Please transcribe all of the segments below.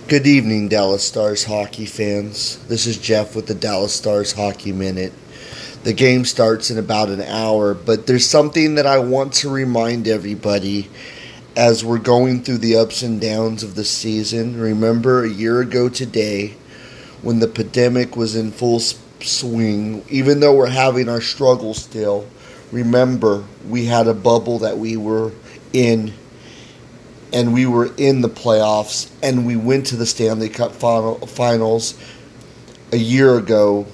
Good evening, Dallas Stars hockey fans. This is Jeff with the Dallas Stars Hockey Minute. The game starts in about an hour, but there's something that I want to remind everybody as we're going through the ups and downs of the season. Remember a year ago today when the pandemic was in full swing, even though we're having our struggles still, remember we had a bubble that we were in, and we were in the playoffs, and we went to the Stanley Cup finals a year ago.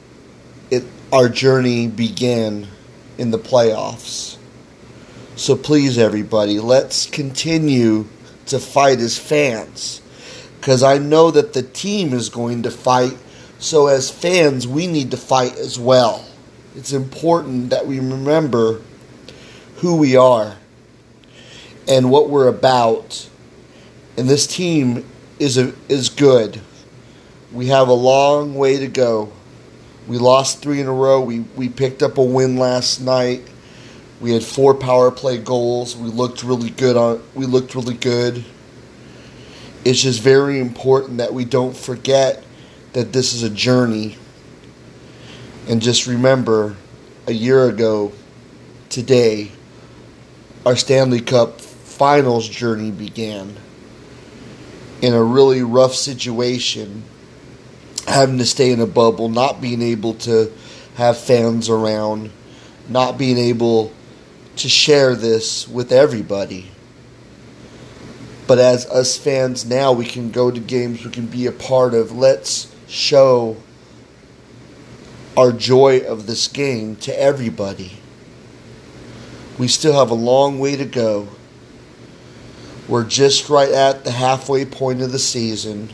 Our journey began in the playoffs. So please, everybody, let's continue to fight as fans, because I know that the team is going to fight. So as fans, we need to fight as well. It's important that we remember who we are and what we're about. And this team is good. We have a long way to go. We lost 3 in a row. We picked up a win last night. We had 4 power play goals. We looked really good. It's just very important that we don't forget that this is a journey. And just remember, a year ago today, our Stanley Cup Finals journey began in a really rough situation, having to stay in a bubble, not being able to have fans around, not being able to share this with everybody. But as us fans now, we can go to games, we can be a part of. Let's show our joy of this game to everybody. We still have a long way to go. We're just right at the halfway point of the season,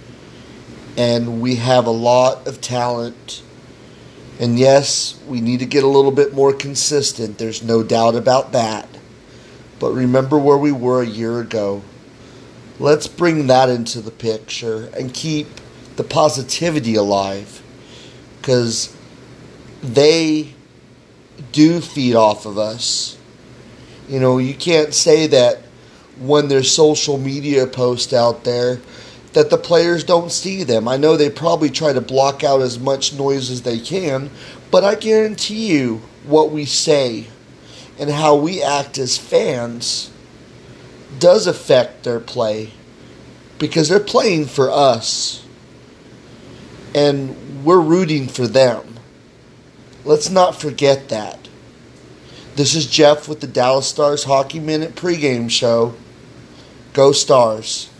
and we have a lot of talent. And yes, we need to get a little bit more consistent. There's no doubt about that. But remember where we were a year ago. Let's bring that into the picture and keep the positivity alive, because they do feed off of us. You know, you can't say that when there's social media posts out there that the players don't see them. I know they probably try to block out as much noise as they can, but I guarantee you what we say and how we act as fans does affect their play, because they're playing for us and we're rooting for them. Let's not forget that. This is Jeff with the Dallas Stars Hockey Minute pregame show. Go Stars.